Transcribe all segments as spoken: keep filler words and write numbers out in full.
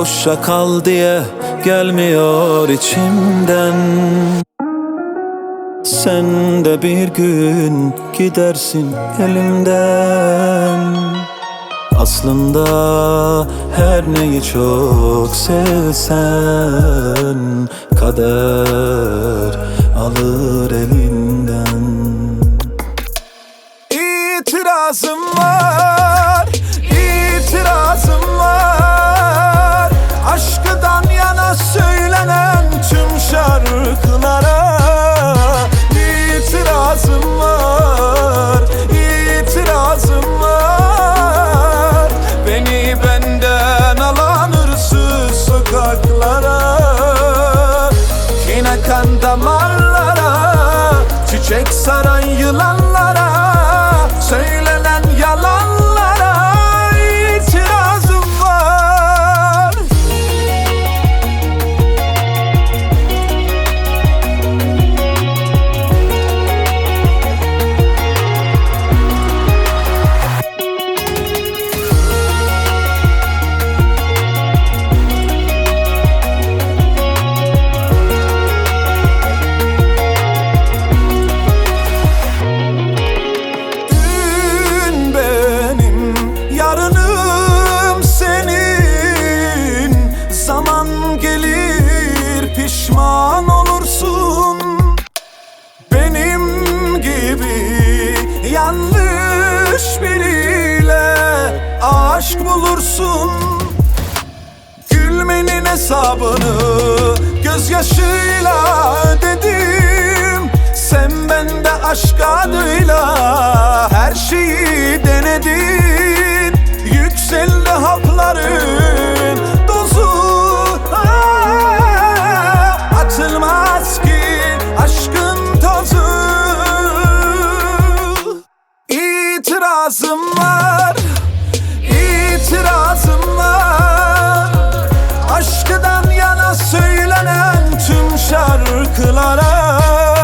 Hoşça kal diye gelmiyor içimden. Sen de bir gün gidersin elimden. Aslında her neyi çok sevsen, kader alır elinden. İtirazım var, itirazım var, aşkıdan yana söylenen tüm şarkılara. İtirazım var, itirazım var, beni benden alan hırsız sokaklara. Yine kan damarlara, çiçek saran yılanlara, söylenen yalanlara itirazım var. Pişman olursun, benim gibi yanlış biriyle aşk bulursun. Gülmenin hesabını gözyaşıyla ödedim. Sen bende aşk adıyla her şeyi denedin. Yükseldi hapların dozu, atılmaz ki aşkın tozu. İtirazım var, itirazım var, aşkıdan yana söylenen tüm şarkılara.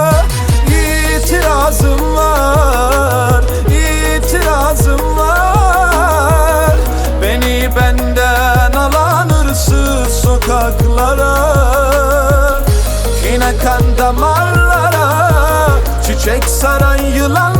İtirazım var, itirazım var, beni benden alan hırsız sokaklara. Yine kan damarlara, çiçek saran yılan